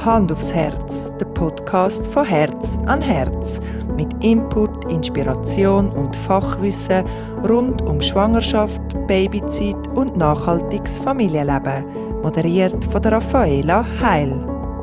Hand aufs Herz, der Podcast von Herz an Herz. Mit Input, Inspiration und Fachwissen rund um Schwangerschaft, Babyzeit und nachhaltiges Familienleben. Moderiert von der Raffaela Heil.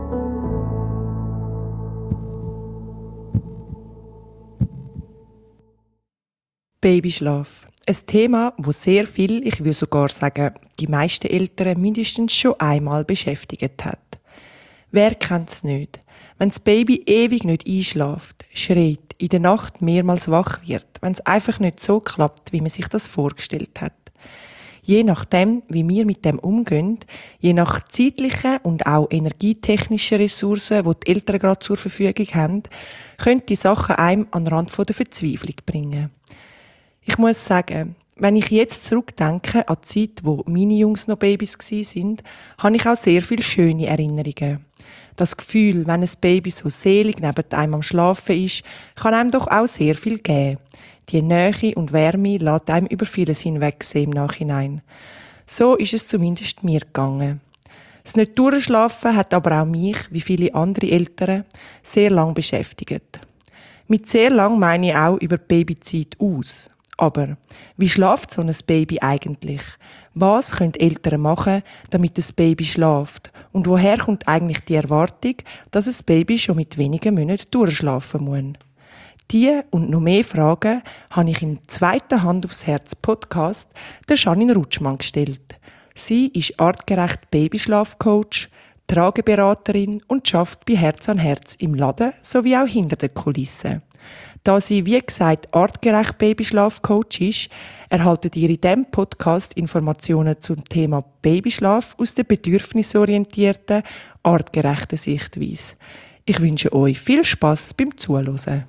Babyschlaf. Ein Thema, das sehr viel, ich würde sogar sagen, die meisten Eltern mindestens schon einmal beschäftigt hat. Wer kennt es nicht? Wenn das Baby ewig nicht einschläft, schreit, in der Nacht mehrmals wach wird, wenn es einfach nicht so klappt, wie man sich das vorgestellt hat. Je nachdem, wie wir mit dem umgehen, je nach zeitlichen und auch energietechnischen Ressourcen, die die Eltern gerade zur Verfügung haben, können die Sachen einem an den Rand der Verzweiflung bringen. Ich muss sagen, wenn ich jetzt zurückdenke an die Zeit, wo meine Jungs noch Babys waren, habe ich auch sehr viele schöne Erinnerungen. Das Gefühl, wenn ein Baby so selig neben einem am Schlafen ist, kann einem doch auch sehr viel geben. Die Nähe und Wärme lässt einem über vieles hinwegsehen im Nachhinein. So ist es zumindest mir gegangen. Das Nicht-Durchschlafen hat aber auch mich, wie viele andere Eltern, sehr lang beschäftigt. Mit sehr lang meine ich auch über die Babyzeit aus. Aber wie schläft so ein Baby eigentlich? Was können Eltern machen, damit das Baby schläft? Und woher kommt eigentlich die Erwartung, dass ein Baby schon mit wenigen Monaten durchschlafen muss? Diese und noch mehr Fragen habe ich im zweiten Hand aufs Herz Podcast der Janine Rutschmann gestellt. Sie ist artgerecht Babyschlafcoach, Trageberaterin und arbeitet bei Herz an Herz im Laden sowie auch hinter den Kulissen. Da sie, wie gesagt, artgerecht Babyschlafcoach ist, erhaltet ihr in diesem Podcast Informationen zum Thema Babyschlaf aus der bedürfnisorientierten, artgerechten Sichtweise. Ich wünsche euch viel Spass beim Zuhören.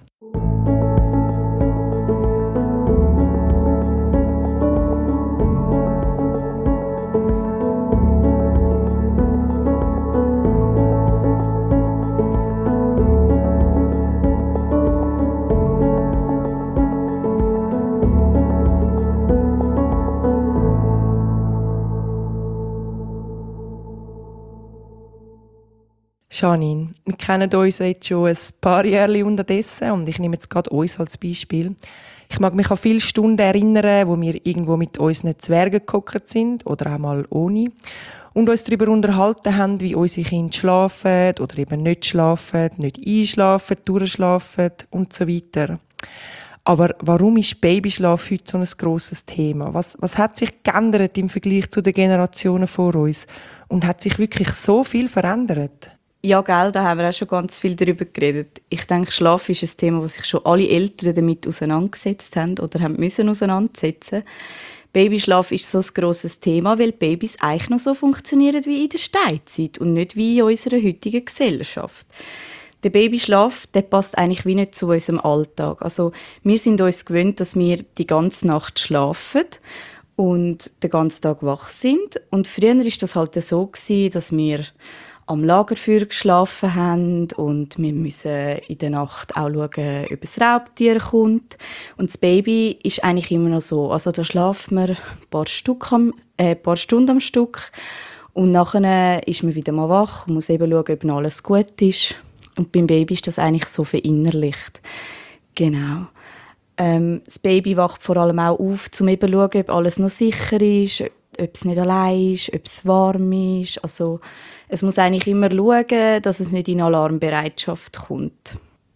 Janine, wir kennen uns jetzt schon ein paar Jahre unterdessen und ich nehme jetzt gerade uns als Beispiel. Ich mag mich an viele Stunden erinnern, wo wir irgendwo mit unseren Zwergen gehockt sind oder auch mal ohne und uns darüber unterhalten haben, wie unsere Kinder schlafen oder eben nicht schlafen, nicht einschlafen, durchschlafen und so weiter. Aber warum ist Babyschlaf heute so ein grosses Thema? Was hat sich geändert im Vergleich zu den Generationen vor uns? Und hat sich wirklich so viel verändert? Ja, gell, da haben wir auch schon ganz viel darüber geredet. Ich denke, Schlaf ist ein Thema, wo sich schon alle Eltern damit auseinandergesetzt haben oder haben müssen auseinandersetzen. Babyschlaf ist so ein grosses Thema, weil Babys eigentlich noch so funktionieren wie in der Steinzeit und nicht wie in unserer heutigen Gesellschaft. Der Babyschlaf, der passt eigentlich wie nicht zu unserem Alltag. Also, wir sind uns gewöhnt, dass wir die ganze Nacht schlafen und den ganzen Tag wach sind. Und früher war das halt so gewesen, dass wir am Lagerfeuer geschlafen haben und wir müssen in der Nacht auch schauen, ob ein Raubtier kommt. Und das Baby ist eigentlich immer noch so. Also da schlafen wir ein paar Stunden am Stück und nachher ist man wieder mal wach und muss eben schauen, ob noch alles gut ist. Und beim Baby ist das eigentlich so verinnerlicht. Genau. Das Baby wacht vor allem auch auf, um eben zu schauen, ob alles noch sicher ist, ob es nicht allein ist, ob es warm ist. Also, es muss eigentlich immer schauen, dass es nicht in Alarmbereitschaft kommt.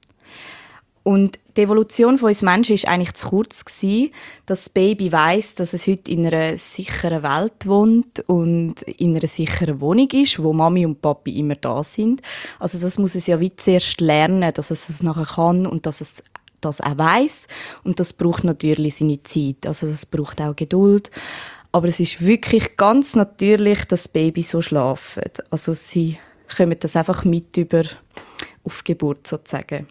Und die Evolution von uns Menschen war eigentlich zu kurz gewesen, dass das Baby weiss, dass es heute in einer sicheren Welt wohnt und in einer sicheren Wohnung ist, wo Mami und Papi immer da sind. Also das muss es ja wie zuerst lernen, dass es das nachher kann und dass es das auch weiss. Und das braucht natürlich seine Zeit. Also das braucht auch Geduld. Aber es ist wirklich ganz natürlich, dass Babys so schlafen. Also sie kommen das einfach mit über auf Geburt sozusagen.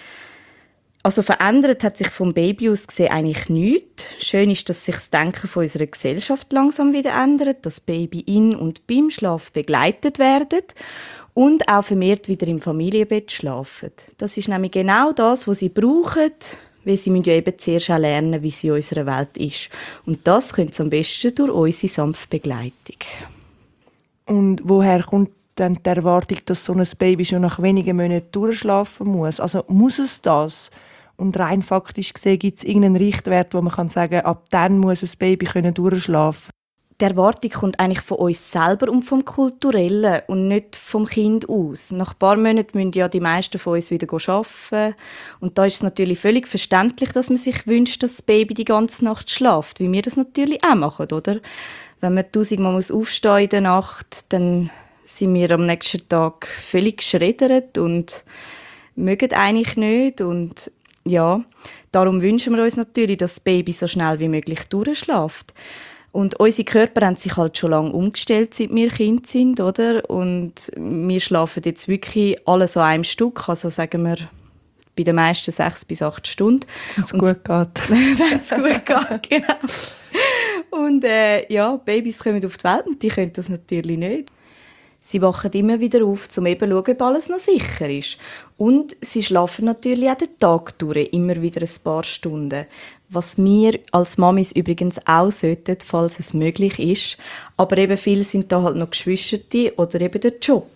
Also verändert hat sich vom Baby aus gesehen eigentlich nichts. Schön ist, dass sich das Denken von unserer Gesellschaft langsam wieder ändert, dass Baby in und beim Schlaf begleitet werden und auch vermehrt wieder im Familienbett schlafen. Das ist nämlich genau das, was sie brauchen, weil sie müssen ja eben zuerst auch lernen, wie sie in unserer Welt ist. Und das können sie am besten durch unsere sanfte Begleitung. Und woher kommt dann die Erwartung, dass so ein Baby schon nach wenigen Monaten durchschlafen muss. Also muss es das? Und rein faktisch gesehen, gibt es irgendeinen Richtwert, wo man kann sagen, ab dann muss ein Baby durchschlafen. Die Erwartung kommt eigentlich von uns selber und vom Kulturellen und nicht vom Kind aus. Nach ein paar Monaten müssen ja die meisten von uns wieder arbeiten. Und da ist es natürlich völlig verständlich, dass man sich wünscht, dass das Baby die ganze Nacht schläft, wie wir das natürlich auch machen, oder? Wenn man 1000-mal aufstehen in der Nacht, dann sind wir am nächsten Tag völlig geschreddert und mögen eigentlich nicht. Und ja, darum wünschen wir uns natürlich, dass das Baby so schnell wie möglich durchschläft. Und unsere Körper haben sich halt schon lange umgestellt, seit wir Kind sind, oder? Und wir schlafen jetzt wirklich alle so einem Stück, also sagen wir bei den meisten 6 bis 8 Stunden. Wenn es gut geht. Wenn es gut geht, genau. Und Babys kommen auf die Welt und die können das natürlich nicht. Sie wachen immer wieder auf, um eben zu schauen, ob alles noch sicher ist. Und sie schlafen natürlich auch den Tag durch, immer wieder ein paar Stunden. Was wir als Mamis übrigens auch sollten, falls es möglich ist. Aber eben viele sind da halt noch Geschwisterte oder eben der Job.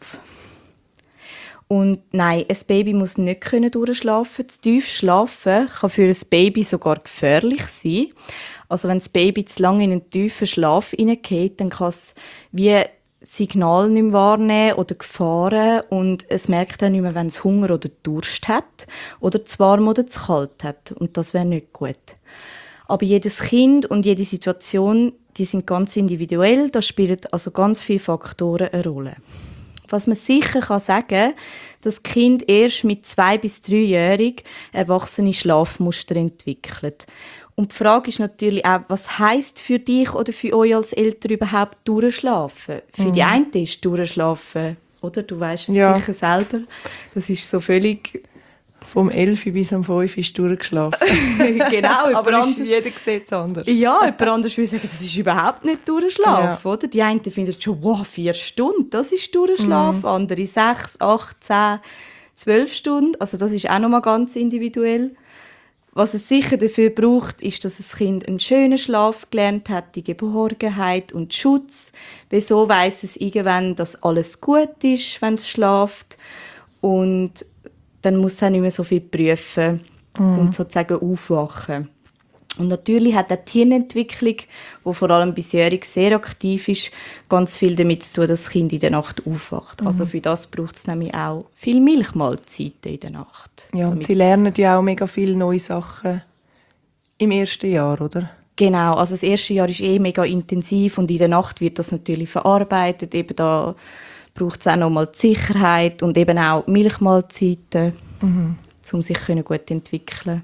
Und nein, ein Baby muss nicht durchschlafen. Zu tief schlafen kann für ein Baby sogar gefährlich sein. Also wenn das Baby zu lange in einen tiefen Schlaf hineingeht, dann kann es wie Signal nicht mehr wahrnehmen oder Gefahren und es merkt dann nicht mehr, wenn es Hunger oder Durst hat oder zu warm oder zu kalt hat. Und das wäre nicht gut. Aber jedes Kind und jede Situation, die sind ganz individuell. Da spielen also ganz viele Faktoren eine Rolle. Was man sicher sagen kann, dass das Kind erst mit 2- bis 3-jährig erwachsene Schlafmuster entwickelt. Und die Frage ist natürlich auch, was heisst für dich oder für euch als Eltern überhaupt durchschlafen? Für die einen ist durchschlafen, oder? Du weisst es sicher selber. Das ist so völlig... Vom 11 bis am 5 ist durchgeschlafen. Genau. Aber jeder sieht es anders. Ja, jemand anders würde sagen, das ist überhaupt nicht durchschlafen, oder? Die einen finden schon, wow, 4 Stunden, das ist durchschlafen. Andere 6, 8, 10, 12 Stunden. Also das ist auch nochmal ganz individuell. Was es sicher dafür braucht, ist, dass das Kind einen schönen Schlaf gelernt hat, die Geborgenheit und Schutz. Weil so weiss es irgendwann, dass alles gut ist, wenn es schläft. Und dann muss es auch nicht mehr so viel prüfen und sozusagen aufwachen. Und natürlich hat auch die Hirnentwicklung, die vor allem bisjährig sehr aktiv ist, ganz viel damit zu tun, dass das Kind in der Nacht aufwacht. Also für das braucht es nämlich auch viel Milchmahlzeiten in der Nacht. Ja, und sie lernen ja auch mega viele neue Sachen im ersten Jahr, oder? Genau, also das erste Jahr ist mega intensiv und in der Nacht wird das natürlich verarbeitet. Eben da braucht es auch nochmal die Sicherheit und eben auch Milchmahlzeiten, um sich gut zu entwickeln.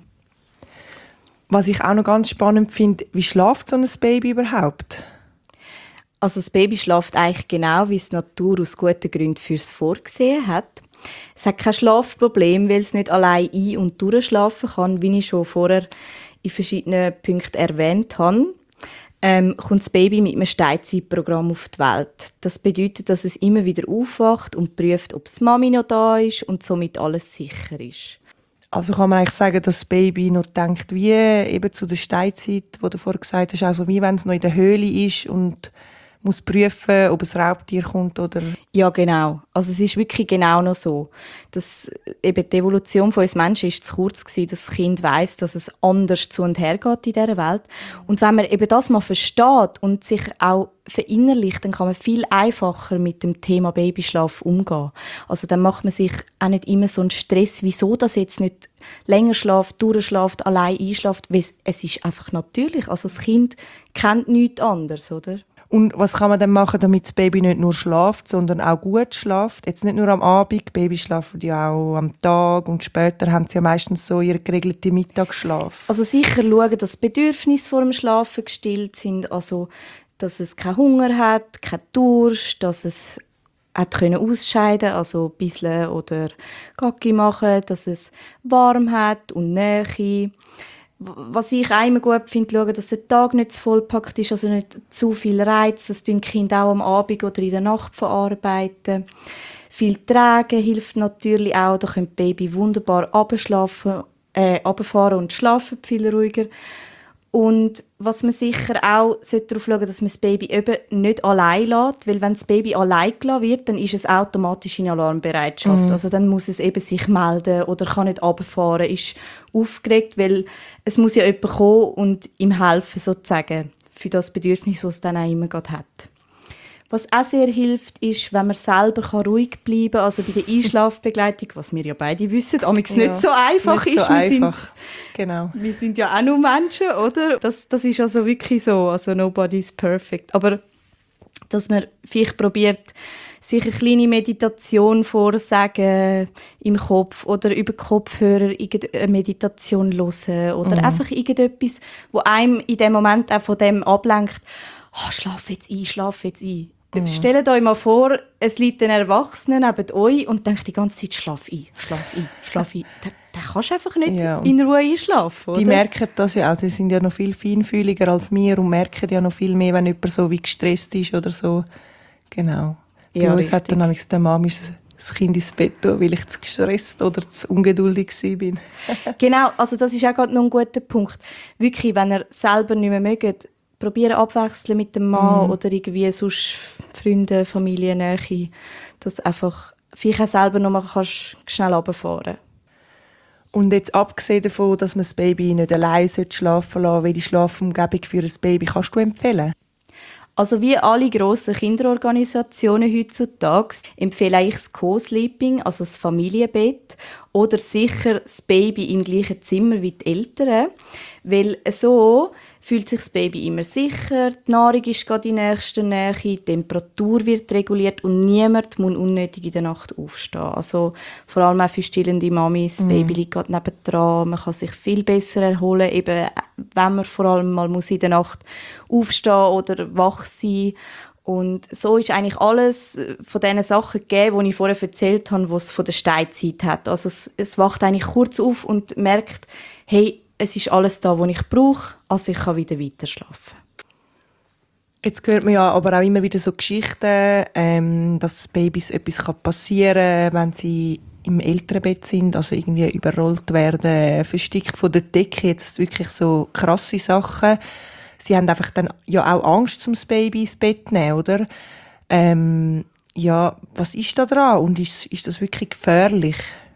Was ich auch noch ganz spannend finde, wie schläft so ein Baby überhaupt? Also das Baby schläft eigentlich genau, wie es die Natur aus guten Gründen für es vorgesehen hat. Es hat kein Schlafproblem, weil es nicht allein ein- und durchschlafen kann, wie ich schon vorher in verschiedenen Punkten erwähnt habe. Kommt das Baby mit einem Steinzeitprogramm auf die Welt. Das bedeutet, dass es immer wieder aufwacht und prüft, ob die Mami noch da ist und somit alles sicher ist. Also kann man eigentlich sagen, dass das Baby noch denkt, wie eben zu der Steinzeit, wo du vorher gesagt hast, also wie wenn es noch in der Höhle ist und muss prüfen, ob ein Raubtier kommt oder... Ja, genau. Also es ist wirklich genau noch so. Dass eben die Evolution von uns Menschen ist zu kurz gewesen, dass das Kind weiss, dass es anders zu und her geht in dieser Welt. Und wenn man eben das mal versteht und sich auch verinnerlicht, dann kann man viel einfacher mit dem Thema Babyschlaf umgehen. Also dann macht man sich auch nicht immer so einen Stress, wieso das jetzt nicht länger schläft, durchschläft, allein einschläft, weil es ist einfach natürlich. Also das Kind kennt nichts anderes, oder? Und was kann man dann machen, damit das Baby nicht nur schläft, sondern auch gut schläft? Jetzt nicht nur am Abend, Babys schlafen ja auch am Tag und später haben sie ja meistens so ihren geregelten Mittagsschlaf. Also sicher schauen, dass die Bedürfnisse vor dem Schlafen gestillt sind, also dass es keinen Hunger hat, keinen Durst, dass es ausscheiden also ein bisschen oder Gacki machen, dass es warm hat und Nähe. Was ich auch immer gut finde, schauen, dass der Tag nicht zu vollpackt ist, also nicht zu viel Reiz. Das tun die Kinder auch am Abend oder in der Nacht verarbeiten. Viel Tragen hilft natürlich auch. Da können die Baby wunderbar runterfahren und schlafen viel ruhiger. Und was man sicher auch darauf schauen sollte, dass man das Baby eben nicht allein lässt, weil wenn das Baby allein gelassen wird, dann ist es automatisch in Alarmbereitschaft. Also dann muss es eben sich melden oder kann nicht runterfahren, ist aufgeregt, weil es muss ja jemand kommen und ihm helfen, sozusagen, für das Bedürfnis, das es dann auch immer gerade hat. Was auch sehr hilft, ist, wenn man selber ruhig bleiben kann, also bei der Einschlafbegleitung, was wir ja beide wissen, amigs nicht so einfach nicht ist. So einfach. Genau. Wir sind ja auch nur Menschen, oder? Das ist also wirklich so, also nobody's perfect. Aber dass man vielleicht probiert, sich eine kleine Meditation vorsagen im Kopf oder über Kopfhörer irgendeine Meditation hören oder einfach irgendetwas, wo einem in dem Moment auch von dem ablenkt, schlaf jetzt ein. Stellt euch mal vor, es liegt ein Erwachsener neben euch und denkt die ganze Zeit, schlaf ein. Dann kannst du einfach nicht in Ruhe einschlafen, oder? Die merken das ja auch, die sind ja noch viel feinfühliger als wir und merken ja noch viel mehr, wenn jemand so wie gestresst ist oder so. Genau. Bei uns hat dann nämlich die Mama das Kind ins Bett tun, weil ich zu gestresst oder zu ungeduldig war. Genau, also das ist auch gerade noch ein guter Punkt. Wirklich, wenn ihr selber nicht mehr mögt, probieren abwechseln mit dem Mann oder irgendwie sonst Freunde, Familie, Nähe, dass du einfach vielleicht auch selber noch mal kannst schnell runterfahren. Und jetzt abgesehen davon, dass man das Baby nicht allein schlafen lassen sollte, welche Schlafumgebung für ein Baby kannst du empfehlen? Also wie alle grossen Kinderorganisationen heutzutage empfehle ich das Co-Sleeping, also das Familienbett, oder sicher das Baby im gleichen Zimmer wie die Eltern, weil so fühlt sich das Baby immer sicher, die Nahrung ist gerade in nächster Nähe, die Temperatur wird reguliert und niemand muss unnötig in der Nacht aufstehen. Also vor allem auch für stillende Mamis, das Baby liegt gerade nebendran, man kann sich viel besser erholen, eben wenn man vor allem mal in der Nacht aufstehen oder wach sein. Und so ist eigentlich alles von diesen Sachen gegeben, die ich vorher erzählt habe, was es von der Steinzeit hat. Also es wacht eigentlich kurz auf und merkt, hey, es ist alles da, was ich brauche, also ich kann wieder weiter schlafen. Jetzt hört man ja aber auch immer wieder so Geschichten, dass Babys etwas passieren kann, wenn sie im Elternbett sind, also irgendwie überrollt werden, versteckt von der Decke, jetzt wirklich so krasse Sachen. Sie haben einfach dann ja auch Angst, das Baby ins Bett zu nehmen, oder? Was ist da dran und ist das wirklich gefährlich?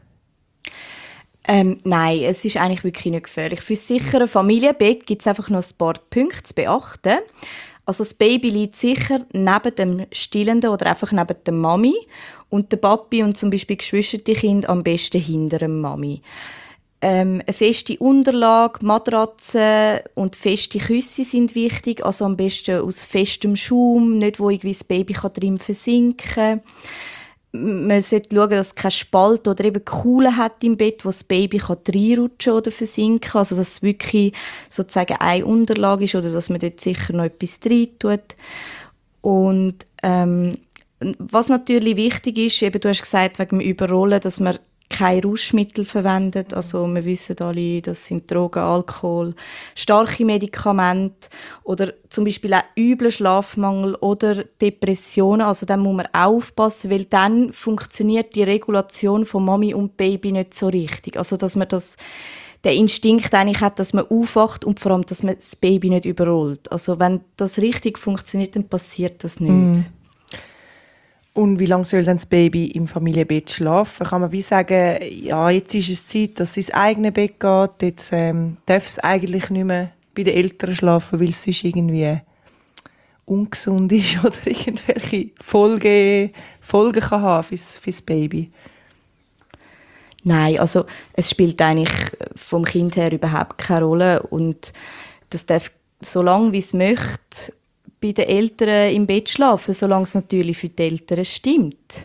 Nein, es ist eigentlich wirklich nicht gefährlich. Für das sichere Familienbett gibt es einfach noch ein paar Punkte zu beachten. Also das Baby liegt sicher neben dem Stillenden oder einfach neben der Mami und der Papi und zum Beispiel Geschwisterkind am besten hinter der Mami. Eine feste Unterlage, Matratze und feste Küsse sind wichtig, also am besten aus festem Schaum, nicht wo irgendwie das Baby drin versinken kann. Man sollte schauen, dass es keinen Spalt oder eben Kuhle hat im Bett, wo das Baby reinrutschen oder versinken kann. Also, dass es wirklich sozusagen eine Unterlage ist oder dass man dort sicher noch etwas rein tut. Und was natürlich wichtig ist, eben, du hast gesagt, wegen dem Überrollen, dass man keine Rauschmittel verwendet. Also wir wissen alle, das sind Drogen, Alkohol, starke Medikamente oder zum Beispiel auch übler Schlafmangel oder Depressionen. Also da muss man auch aufpassen, weil dann funktioniert die Regulation von Mami und Baby nicht so richtig. Also dass man der Instinkt eigentlich hat, dass man aufwacht und vor allem, dass man das Baby nicht überrollt. Also wenn das richtig funktioniert, dann passiert das nicht. Und wie lange soll dann das Baby im Familienbett schlafen? Kann man wie sagen, ja, jetzt ist es Zeit, dass es ins eigene Bett geht, jetzt darf es eigentlich nicht mehr bei den Eltern schlafen, weil es sonst irgendwie ungesund ist oder irgendwelche Folgen kann haben fürs Baby? Nein, also es spielt eigentlich vom Kind her überhaupt keine Rolle und das darf so lange wie es möchte bei den Eltern im Bett schlafen, solange es natürlich für die Eltern stimmt.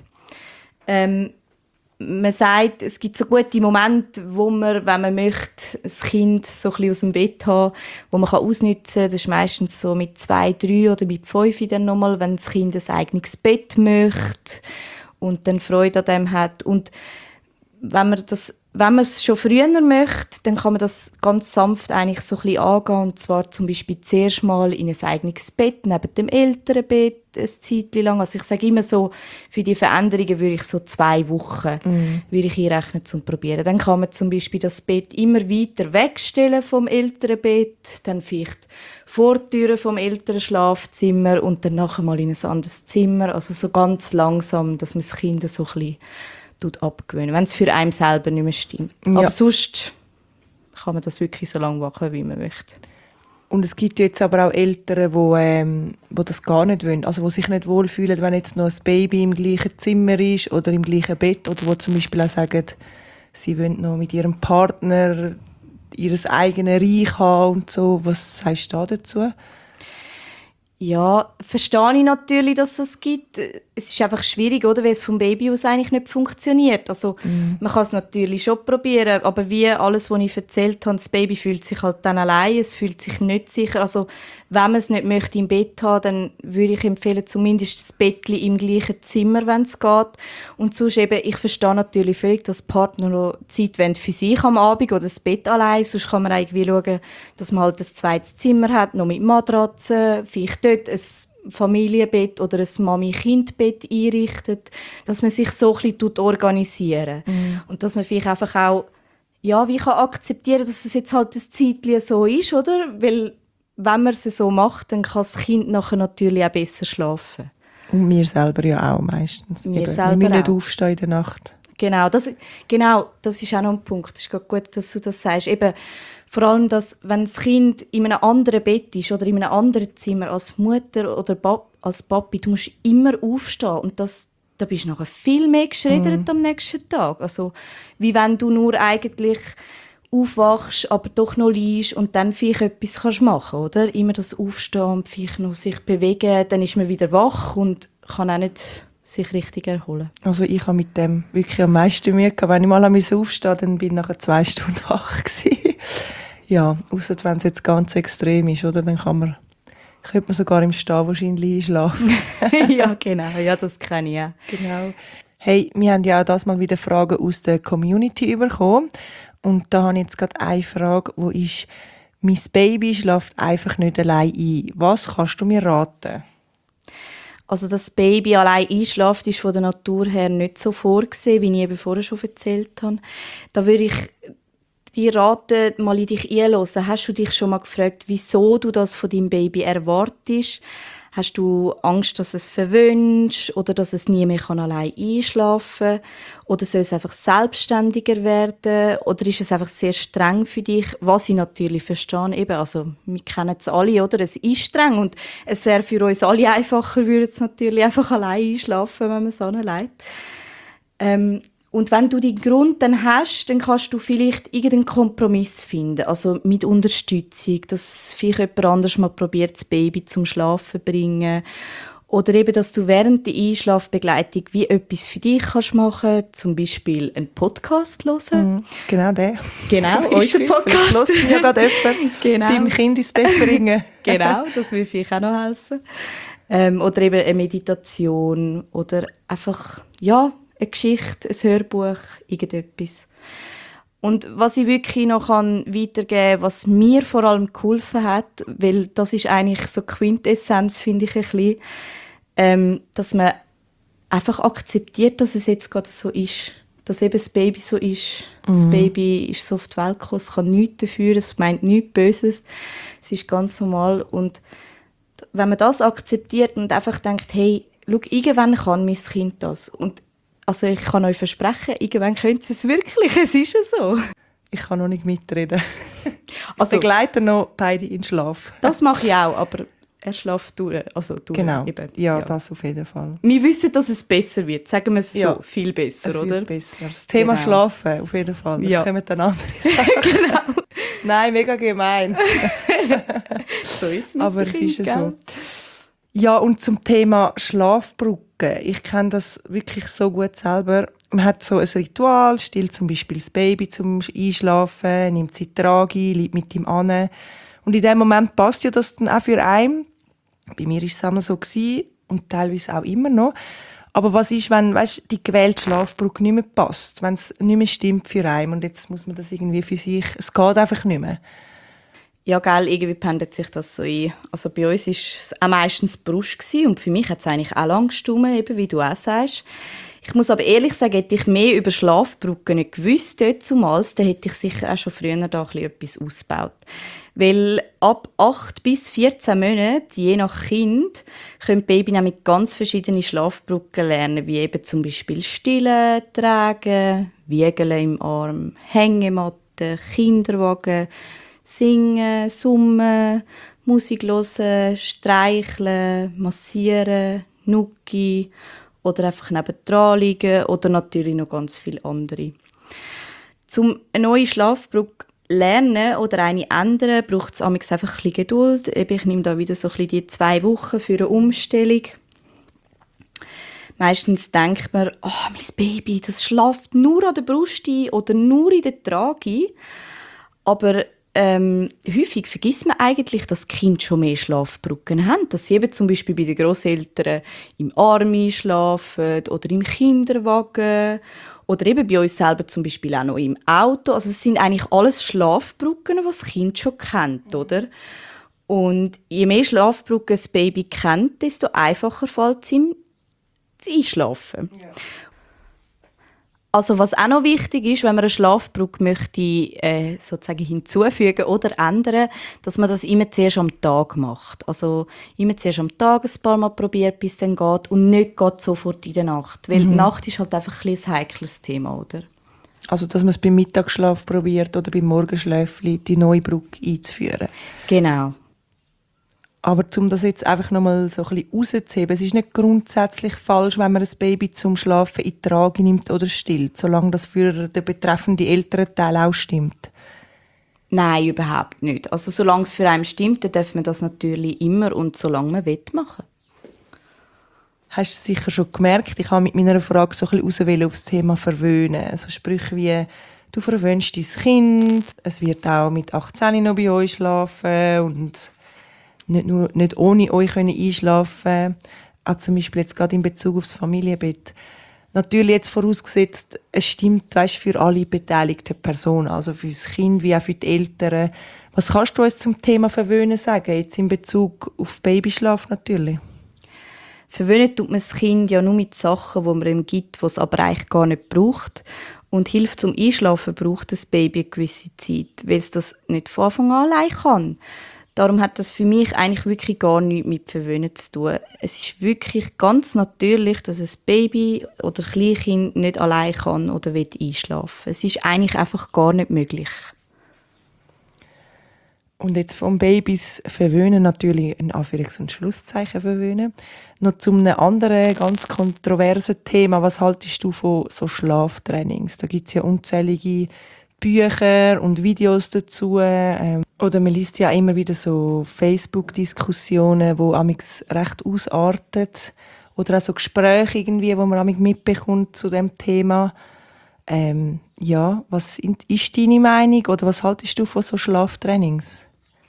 Man sagt, es gibt so gute Momente, wo man, wenn man möchte, das Kind so ein bisschen aus dem Bett haben, wo man ausnutzen kann. Das ist meistens so mit 2, 3 oder mit 5 dann nochmal, wenn das Kind ein eigenes Bett möchte und dann Freude an dem hat. Und wenn man das wenn man es schon früher möchte, dann kann man das ganz sanft eigentlich so ein bisschen angehen. Und zwar zum Beispiel zuerst mal in ein eigenes Bett, neben dem Elternbett, ein Zeitchen lang. Also ich sage immer so, für die Veränderungen würde ich so 2 Wochen würde ich einrechnen, zum Probieren. Dann kann man zum Beispiel das Bett immer weiter wegstellen vom Elternbett, dann vielleicht Vortüren vom Elternschlafzimmer und dann nachher mal in ein anderes Zimmer. Also so ganz langsam, dass man das Kind so ein bisschen abgewöhnen, wenn es für einen selber nicht mehr stimmt. Ja. Aber sonst kann man das wirklich so lange machen, wie man möchte. Und es gibt jetzt aber auch Eltern, die das gar nicht wollen, also die sich nicht wohlfühlen, wenn jetzt noch ein Baby im gleichen Zimmer ist oder im gleichen Bett, oder die zum Beispiel auch sagen, sie wollen noch mit ihrem Partner ihr eigenes Reich haben und so. Was sagst du dazu? Ja, verstehe ich natürlich, dass es das gibt. Es ist einfach schwierig, oder, weil es vom Baby aus eigentlich nicht funktioniert. Also, man kann es natürlich schon probieren, aber wie alles, was ich erzählt habe, das Baby fühlt sich halt dann allein, es fühlt sich nicht sicher. Also, wenn man es nicht möchte im Bett haben, dann würde ich empfehlen, zumindest das Bettchen im gleichen Zimmer, wenn es geht. Und sonst eben, ich verstehe natürlich völlig, dass Partner noch Zeit wollen für sich am Abend oder das Bett allein. Sonst kann man irgendwie schauen, dass man halt ein zweites Zimmer hat, noch mit Matratze, vielleicht dort ein Familienbett oder ein Mami-Kind-Bett einrichtet, dass man sich so ein bisschen organisieren und dass man vielleicht einfach auch wie kann akzeptieren, dass es jetzt halt ein Zeitchen so ist, oder? Weil wenn man es so macht, dann kann das Kind nachher natürlich auch besser schlafen. Und wir selber ja auch meistens. Wir müssen nicht aufstehen in der Nacht. Genau, das ist auch noch ein Punkt. Es ist gut, dass du das sagst. Eben, vor allem, dass, wenn das Kind in einem anderen Bett ist oder in einem anderen Zimmer als Mutter oder als Papi, du musst immer aufstehen. Und da bist du nachher viel mehr geschreddert am nächsten Tag. Also, wie wenn du nur eigentlich aufwachst, aber doch noch liegst und dann vielleicht etwas kannst machen, oder? Immer das Aufstehen und vielleicht noch sich bewegen, dann ist man wieder wach und kann auch nicht sich richtig erholen. Also ich habe mit dem wirklich am meisten Mühe gehabt. Wenn ich mal aufstehen musste, dann bin ich nachher 2 Stunden wach gewesen. Ja, ausser wenn es jetzt ganz extrem ist, oder? Dann könnte man sogar im Stehen wahrscheinlich einschlafen. Ja, genau. Ja, das kenne ich auch. Genau. Hey, wir haben ja auch das mal wieder Fragen aus der Community bekommen. Und da habe ich jetzt gerade eine Frage, die ist: Mein Baby schläft einfach nicht allein ein. Was kannst du mir raten? Also das Baby allein einschläft, ist von der Natur her nicht so vorgesehen, wie ich eben vorher schon erzählt habe. Da würde ich dir raten, mal in dich einzuhören. Hast du dich schon mal gefragt, wieso du das von deinem Baby erwartest? Hast du Angst, dass es verwöhnst oder dass es nie mehr allein einschlafen kann? Oder soll es einfach selbstständiger werden? Oder ist es einfach sehr streng für dich? Was ich natürlich verstehe, eben, also wir kennen es alle, oder? Es ist streng und es wäre für uns alle einfacher, würde es natürlich einfach allein einschlafen, wenn man es anlegt. Und wenn du den Grund dann hast, dann kannst du vielleicht irgendeinen Kompromiss finden, also mit Unterstützung, dass vielleicht jemand anders mal probiert, das Baby zum Schlafen zu bringen. Oder eben, dass du während der Einschlafbegleitung wie etwas für dich kannst machen, zum Beispiel einen Podcast hören. Genau der. Genau, unser Podcast. Hört ja gerade jemand beim Kind ins Bett bringen. Genau, das würde vielleicht auch noch helfen. Oder eben eine Meditation oder einfach, eine Geschichte, ein Hörbuch, irgendetwas. Und was ich wirklich noch weitergeben kann, was mir vor allem geholfen hat, weil das ist eigentlich so Quintessenz, finde ich, ein bisschen, dass man einfach akzeptiert, dass es jetzt gerade so ist. Dass eben das Baby so ist. Das Baby ist so auf die Welt gekommen, es kann nichts dafür, es meint nichts Böses. Es ist ganz normal. Und wenn man das akzeptiert und einfach denkt, hey, schau, irgendwann kann mein Kind das. Und also ich kann euch versprechen, irgendwann könnt ihr es wirklich, es ist ja so. Ich kann noch nicht mitreden. Also, ich begleite noch beide in den Schlaf. Das mache ich auch, aber er schläft durch. Also durch genau, eben. Ja, das auf jeden Fall. Wir wissen, dass es besser wird, sagen wir es so, ja, viel besser, es oder? Wird besser. Das Thema Schlafen, auf jeden Fall, das kommen dann andere Sachen. Genau. Nein, mega gemein. So ist es. Aber es ist ja so. Ja, und zum Thema Schlafbrücke. Ich kenne das wirklich so gut selber. Man hat so ein Ritual, stillt zum Beispiel das Baby zum Einschlafen, nimmt sie Trage, liegt mit ihm an. Und in dem Moment passt ja das dann auch für einen. Bei mir war es einmal so und teilweise auch immer noch. Aber was ist, wenn die gewählte Schlafbrücke nicht mehr passt, wenn es nicht mehr stimmt für einen und jetzt muss man das irgendwie für sich, es geht einfach nicht mehr? Ja, gell, irgendwie pendelt sich das so ein. Also bei uns war es auch meistens die Brust und für mich hat es eigentlich auch lange gestimmt, eben wie du auch sagst. Ich muss aber ehrlich sagen, hätte ich mehr über Schlafbrücken nicht gewusst, dazumals, dann hätte ich sicher auch schon früher da etwas ausgebaut. Weil ab 8 bis 14 Monaten, je nach Kind, können Babys nämlich ganz verschiedene Schlafbrücken lernen, wie eben zum Beispiel Stillen, Tragen, Wiegeln im Arm, Hängematte, Kinderwagen, Singen, Summen, Musik hören, streicheln, massieren, Nucki oder einfach nebendran liegen oder natürlich noch ganz viele andere. Um eine neue Schlafbrücke lernen oder eine ändern, braucht es einfach ein bisschen Geduld. Ich nehme da wieder so ein bisschen die 2 Wochen für eine Umstellung. Meistens denkt man, mein Baby, das schläft nur an der Brust ein oder nur in der Trage. Aber häufig vergisst man eigentlich, dass die Kinder schon mehr Schlafbrücken haben. Dass sie eben zum Beispiel bei den Grosseltern im Arm einschlafen oder im Kinderwagen oder eben bei uns selber zum Beispiel auch noch im Auto. Also es sind eigentlich alles Schlafbrücken, die das Kind schon kennt, oder? Und je mehr Schlafbrücken das Baby kennt, desto einfacher fällt es ihm einschlafen. Ja. Also was auch noch wichtig ist, wenn man eine Schlafbrücke möchte, sozusagen hinzufügen oder ändern, dass man das immer zuerst am Tag macht. Also immer zuerst am Tag ein paar Mal probiert, bis es dann geht und nicht geht sofort in der Nacht. Weil die Nacht ist halt einfach ein heikles Thema, oder? Also dass man es beim Mittagsschlaf probiert oder beim Morgenschläfli die neue Brücke einzuführen. Genau. Aber um das jetzt einfach nochmal so ein bisschen rauszuheben, es ist nicht grundsätzlich falsch, wenn man ein Baby zum Schlafen in die Trage nimmt oder stillt, solange das für den betreffenden Elternteil auch stimmt. Nein, überhaupt nicht. Also solange es für einen stimmt, dann darf man das natürlich immer und solange man will machen. Hast du sicher schon gemerkt, ich habe mit meiner Frage so ein bisschen auswählen auf das Thema Verwöhnen. Also Sprüche wie «Du verwöhnst dein Kind», «Es wird auch mit 18 noch bei euch schlafen» und nicht ohne euch einschlafen. Auch zum Beispiel jetzt gerade in Bezug aufs Familienbett. Natürlich jetzt vorausgesetzt, es stimmt, für alle beteiligten Personen, also für das Kind wie auch für die Eltern. Was kannst du uns zum Thema Verwöhnen sagen, jetzt in Bezug auf Babyschlaf natürlich? Verwöhnen tut man das Kind ja nur mit Sachen, die man ihm gibt, die es aber eigentlich gar nicht braucht. Und Hilfe zum Einschlafen braucht das Baby eine gewisse Zeit, weil es das nicht von Anfang an allein kann. Darum hat das für mich eigentlich wirklich gar nichts mit Verwöhnen zu tun. Es ist wirklich ganz natürlich, dass ein Baby oder ein Kleinkind nicht allein kann oder will einschlafen. Es ist eigentlich einfach gar nicht möglich. Und jetzt vom Babys verwöhnen, natürlich ein Anführungs- und Schlusszeichen verwöhnen. Noch zu einem anderen, ganz kontroversen Thema. Was haltest du von so Schlaftrainings? Da gibt es ja unzählige Bücher und Videos dazu. Oder man liest ja immer wieder so Facebook-Diskussionen, die amigs recht ausarten. Oder auch so Gespräche irgendwie, wo man amig mitbekommt zu dem Thema. Was ist deine Meinung oder was haltest du von so Schlaftrainings?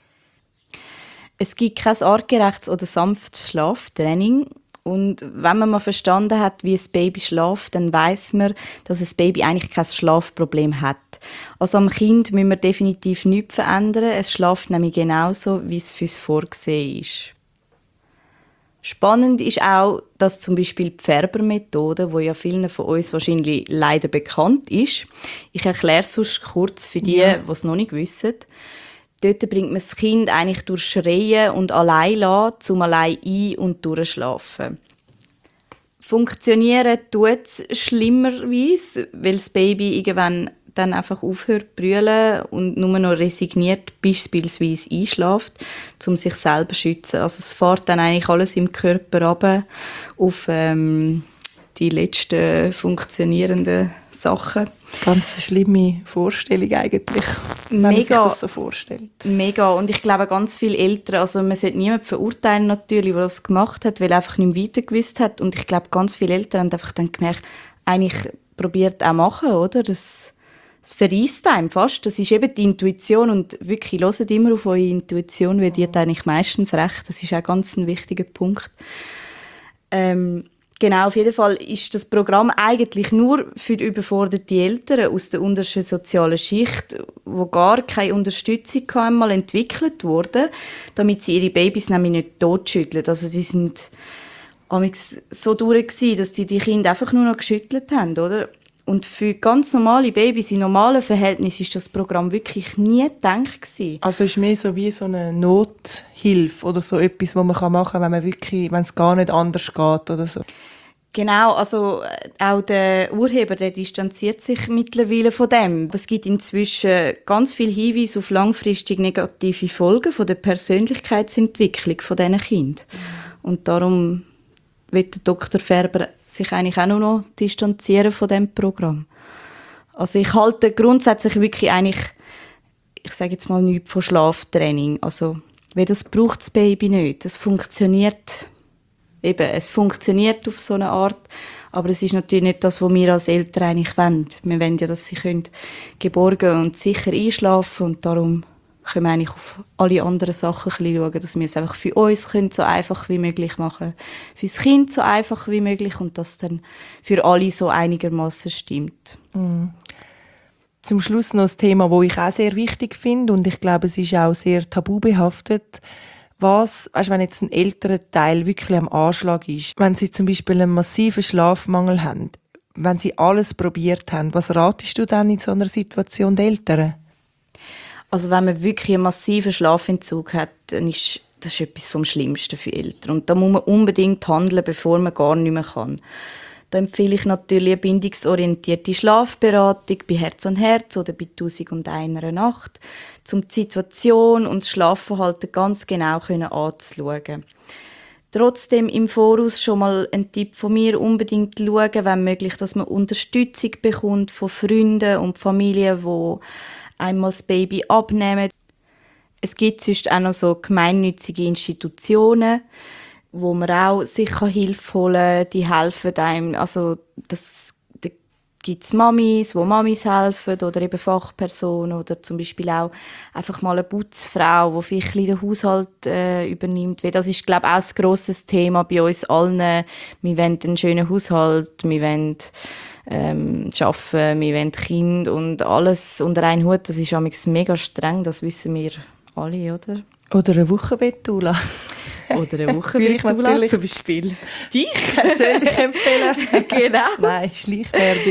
Es gibt kein artgerechtes oder sanftes Schlaftraining. Und wenn man mal verstanden hat, wie ein Baby schläft, dann weiss man, dass ein Baby eigentlich kein Schlafproblem hat. Also am Kind müssen wir definitiv nichts verändern. Es schläft nämlich genauso, wie es für uns vorgesehen ist. Spannend ist auch, dass zum Beispiel die Färbermethode, die ja vielen von uns wahrscheinlich leider bekannt ist, ich erkläre es sonst kurz für die, die es noch nicht wissen. Dort bringt man das Kind eigentlich durch Schreien und allein zum allein ein- und durchschlafen. Funktionieren tut es schlimmerweise, weil das Baby irgendwann dann einfach aufhört zu brüllen und nur noch resigniert beispielsweise einschläft, um sich selber zu schützen. Also es fährt dann eigentlich alles im Körper runter auf die letzten funktionierenden Sachen. Ganz eine schlimme Vorstellung eigentlich, wenn man sich das so vorstellt. Mega. Und ich glaube, ganz viele Eltern, also man sollte niemanden verurteilen natürlich, der das gemacht hat, weil er einfach nicht weiter gewusst hat. Und ich glaube, ganz viele Eltern haben einfach dann gemerkt, eigentlich probiert auch machen, oder? Das verreisst einem fast. Das ist eben die Intuition und wirklich, hört immer auf eure Intuition, weil die hat eigentlich meistens recht. Das ist auch ganz ein wichtiger Punkt. Genau, auf jeden Fall ist das Programm eigentlich nur für überforderte Eltern aus der untersten sozialen Schicht, wo gar keine Unterstützung einmal entwickelt wurde, damit sie ihre Babys nämlich nicht totschütteln. Also die sind so durch gewesen, dass die Kinder einfach nur noch geschüttelt haben, oder? Und für ganz normale Babys in normalen Verhältnissen ist das Programm wirklich nie gedacht gewesen. Also ist mehr so wie so eine Nothilfe oder so etwas, was man machen kann, wenn es gar nicht anders geht oder so. Genau, also auch der Urheber, der distanziert sich mittlerweile von dem. Es gibt inzwischen ganz viele Hinweise auf langfristig negative Folgen von der Persönlichkeitsentwicklung von diesen Kindern. Und darum will Dr. Ferber sich eigentlich auch noch distanzieren von diesem Programm. Also ich halte grundsätzlich wirklich ich sage jetzt mal nichts von Schlaftraining. Also, weil das braucht das Baby nicht. Das funktioniert es funktioniert auf so eine Art, aber es ist natürlich nicht das, was wir als Eltern eigentlich wollen. Wir wollen ja, dass sie geborgen und sicher einschlafen können und darum können wir eigentlich auf alle anderen Sachen schauen, dass wir es einfach für uns so einfach wie möglich machen, für das Kind so einfach wie möglich und das dann für alle so einigermaßen stimmt. Zum Schluss noch ein Thema, das ich auch sehr wichtig finde und ich glaube, es ist auch sehr tabubehaftet. Wenn jetzt ein älterer Teil wirklich am Anschlag ist, wenn sie zum Beispiel einen massiven Schlafmangel haben, wenn sie alles probiert haben, was ratest du dann in so einer Situation den Eltern? Also wenn man wirklich einen massiven Schlafentzug hat, dann ist das etwas vom Schlimmsten für Eltern. Und da muss man unbedingt handeln, bevor man gar nicht mehr kann. Da empfehle ich natürlich eine bindungsorientierte Schlafberatung bei Herz an Herz oder bei 1001 Nacht, um die Situation und das Schlafverhalten ganz genau anzuschauen. Trotzdem im Voraus schon mal ein Tipp von mir, unbedingt schauen, wenn möglich, dass man Unterstützung bekommt von Freunden und Familien, die einmal das Baby abnehmen. Es gibt sonst auch noch so gemeinnützige Institutionen, wo man auch sich Hilfe holen kann. Die helfen einem. Also da gibt es Mamis, die Mamis helfen oder eben Fachpersonen oder zum Beispiel auch einfach mal eine Putzfrau, die vielleicht den Haushalt übernimmt. Weil das ist, glaube ich, auch ein grosses Thema bei uns allen. Wir wollen einen schönen Haushalt, wir wollen arbeiten, wir wollen Kinder und alles unter einen Hut. Das ist manchmal mega streng, das wissen wir alle, oder? Oder eine Wochenbettdoula. Oder eine Wochenbettdoula zum Beispiel. Dich persönlich empfehlen. Genau. Nein, Schleichwerbung.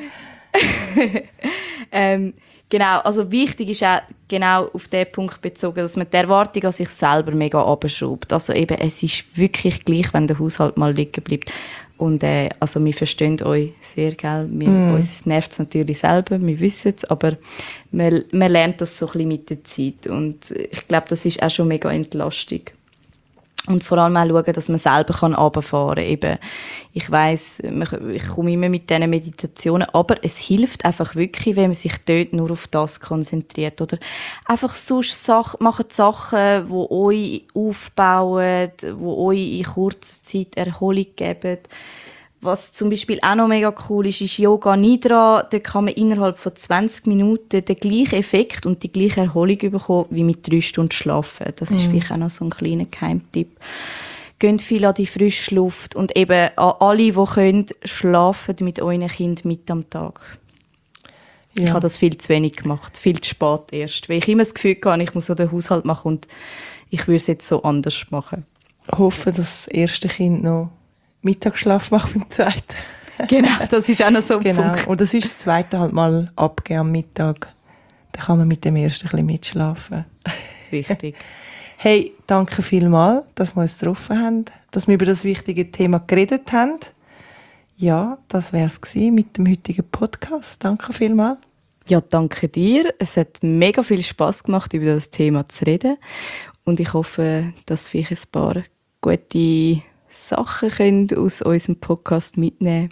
Genau, also wichtig ist auch genau auf den Punkt bezogen, dass man die Erwartung an sich selber mega runterschraubt. Also eben, es ist wirklich gleich, wenn der Haushalt mal liegen bleibt. Und also wir verstehen euch sehr, gell? Uns nervt es natürlich selber, wir wissen es, aber man lernt das so ein bisschen mit der Zeit. Und ich glaube, das ist auch schon mega Entlastung. Und vor allem auch schauen, dass man selber runterfahren kann. Eben, ich weiss, ich komme immer mit diesen Meditationen, aber es hilft einfach wirklich, wenn man sich dort nur auf das konzentriert. Oder einfach sonst macht Sachen, die euch aufbauen, die euch in kurzer Zeit Erholung geben. Was zum Beispiel auch noch mega cool ist Yoga Nidra. Da kann man innerhalb von 20 Minuten den gleichen Effekt und die gleiche Erholung bekommen, wie mit 3 Stunden Schlafen. Das ist vielleicht auch noch so ein kleiner Geheimtipp. Geht viel an die frische Luft und eben an alle, die können, schlafen mit euren Kindern mit am Tag. Ja. Ich habe das viel zu wenig gemacht, viel zu spät erst. Weil ich immer das Gefühl hatte, ich muss so den Haushalt machen und ich würde es jetzt so anders machen. Ich hoffe, dass das erste Kind noch Mittagsschlaf macht beim zweiten. Genau, das ist auch noch so ein Punkt. Und das ist das zweite halt mal abgeben am Mittag. Dann kann man mit dem ersten ein bisschen mitschlafen. Richtig. Hey, danke vielmals, dass wir uns getroffen haben, dass wir über das wichtige Thema geredet haben. Ja, das wäre es mit dem heutigen Podcast. Danke vielmals. Ja, danke dir. Es hat mega viel Spass gemacht, über das Thema zu reden. Und ich hoffe, dass wir ein paar gute Sachen können aus unserem Podcast mitnehmen.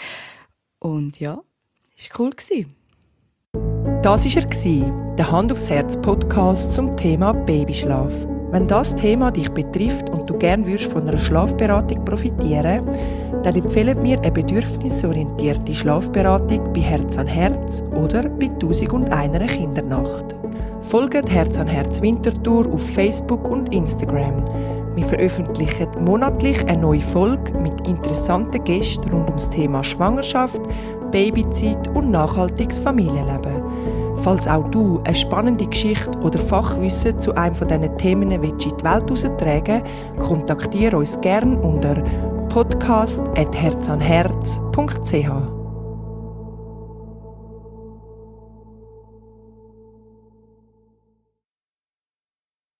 Und ja, es war cool. Das war er, der Hand aufs Herz Podcast zum Thema Babyschlaf. Wenn das Thema dich betrifft und du gerne von einer Schlafberatung profitieren würdest, dann empfehlen wir eine bedürfnisorientierte Schlafberatung bei Herz an Herz oder bei 1001 Kindernacht. Folgt Herz an Herz Winterthur auf Facebook und Instagram. Wir veröffentlichen monatlich eine neue Folge mit interessanten Gästen rund ums Thema Schwangerschaft, Babyzeit und nachhaltiges Familienleben. Falls auch du eine spannende Geschichte oder Fachwissen zu einem von diesen Themen in die Welt heraustragen willst, kontaktiere uns gerne unter podcast@herzanherz.ch.